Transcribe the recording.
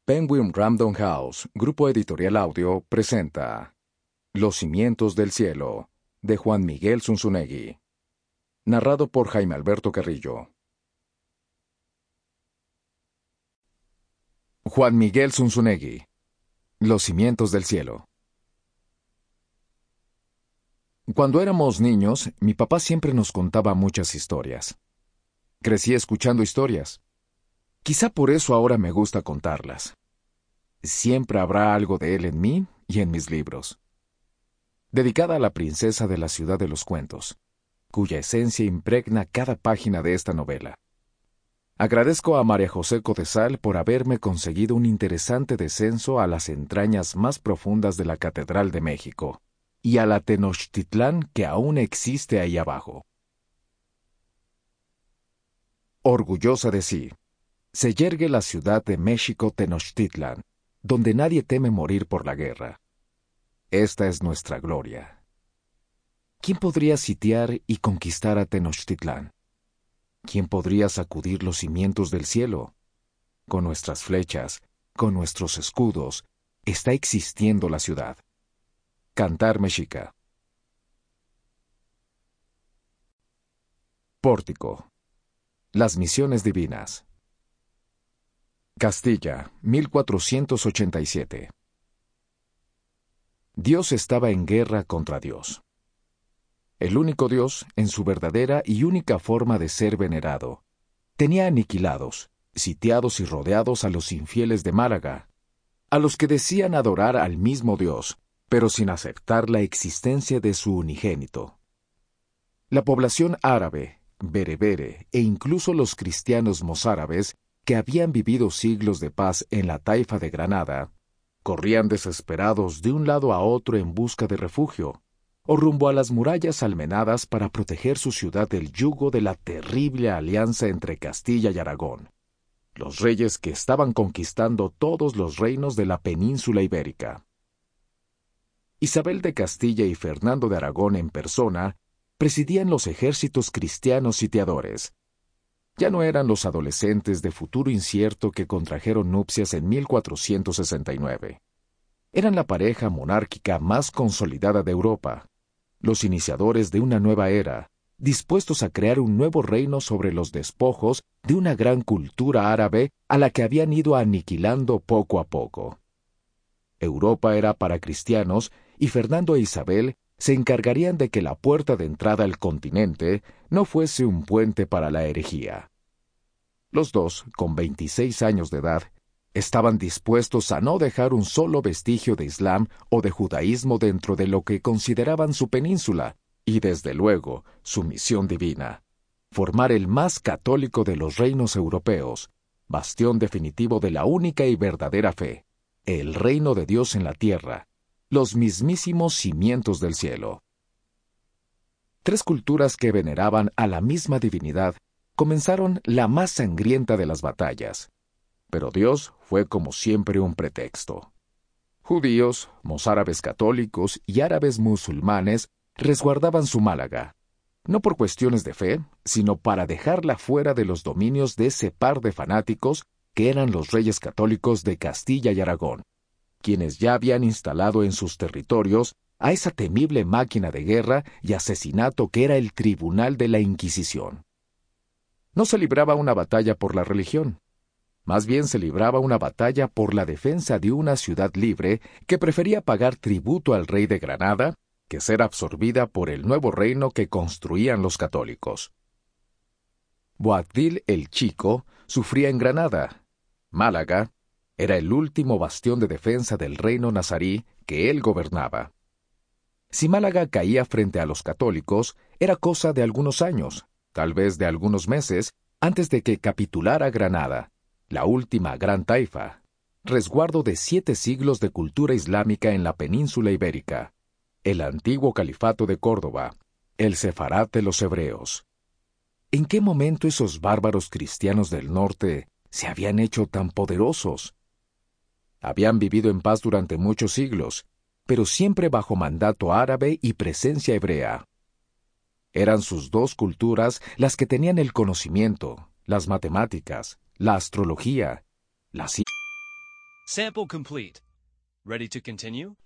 Penguin Random House, Grupo Editorial Audio, presenta Los cimientos del cielo, de Juan Miguel Zunzunegui. Narrado por Jaime Alberto Carrillo. Juan Miguel Zunzunegui. Los cimientos del cielo. Cuando éramos niños, mi papá siempre nos contaba muchas historias. Crecí escuchando historias. Quizá por eso ahora me gusta contarlas. Siempre habrá algo de él en mí y en mis libros. Dedicada a la princesa de la ciudad de los cuentos, cuya esencia impregna cada página de esta novela. Agradezco a María José Codesal por haberme conseguido un interesante descenso a las entrañas más profundas de la Catedral de México y a la Tenochtitlán que aún existe ahí abajo. Orgullosa de sí, se yergue la ciudad de México Tenochtitlán, donde nadie teme morir por la guerra. Esta es nuestra gloria. ¿Quién podría sitiar y conquistar a Tenochtitlán? ¿Quién podría sacudir los cimientos del cielo? Con nuestras flechas, con nuestros escudos, está existiendo la ciudad. Cantar Mexica. Pórtico. Las misiones divinas. Castilla, 1487. Dios estaba en guerra contra Dios. El único Dios, en su verdadera y única forma de ser venerado, tenía aniquilados, sitiados y rodeados a los infieles de Málaga, a los que decían adorar al mismo Dios, pero sin aceptar la existencia de su unigénito. La población árabe, berebere e incluso los cristianos mozárabes, que habían vivido siglos de paz en la taifa de Granada, corrían desesperados de un lado a otro en busca de refugio, o rumbo a las murallas almenadas para proteger su ciudad del yugo de la terrible alianza entre Castilla y Aragón, los reyes que estaban conquistando todos los reinos de la península ibérica. Isabel de Castilla y Fernando de Aragón en persona presidían los ejércitos cristianos sitiadores. Ya no eran los adolescentes de futuro incierto que contrajeron nupcias en 1469. Eran la pareja monárquica más consolidada de Europa, los iniciadores de una nueva era, dispuestos a crear un nuevo reino sobre los despojos de una gran cultura árabe a la que habían ido aniquilando poco a poco. Europa era para cristianos y Fernando e Isabel se encargarían de que la puerta de entrada al continente no fuese un puente para la herejía. Los dos, con 26 años de edad, estaban dispuestos a no dejar un solo vestigio de Islam o de judaísmo dentro de lo que consideraban su península, y desde luego su misión divina: formar el más católico de los reinos europeos, bastión definitivo de la única y verdadera fe, el reino de Dios en la tierra, los mismísimos cimientos del cielo. Tres culturas que veneraban a la misma divinidad comenzaron la más sangrienta de las batallas. Pero Dios fue como siempre un pretexto. Judíos, mozárabes católicos y árabes musulmanes resguardaban su Málaga, no por cuestiones de fe, sino para dejarla fuera de los dominios de ese par de fanáticos que eran los reyes católicos de Castilla y Aragón, quienes ya habían instalado en sus territorios a esa temible máquina de guerra y asesinato que era el Tribunal de la Inquisición. No se libraba una batalla por la religión. Más bien se libraba una batalla por la defensa de una ciudad libre que prefería pagar tributo al rey de Granada que ser absorbida por el nuevo reino que construían los católicos. Boabdil el Chico sufría en Granada. Málaga era el último bastión de defensa del reino nazarí que él gobernaba. Si Málaga caía frente a los católicos, era cosa de algunos años, tal vez de algunos meses, antes de que capitulara Granada, la última gran taifa, resguardo de 7 siglos de cultura islámica en la península ibérica, el antiguo califato de Córdoba, el sefarat de los hebreos. ¿En qué momento esos bárbaros cristianos del norte se habían hecho tan poderosos? Habían vivido en paz durante muchos siglos, pero siempre bajo mandato árabe y presencia hebrea. Eran sus dos culturas las que tenían el conocimiento, las matemáticas, la astrología, la ciencia. Sample complete. Ready to continue?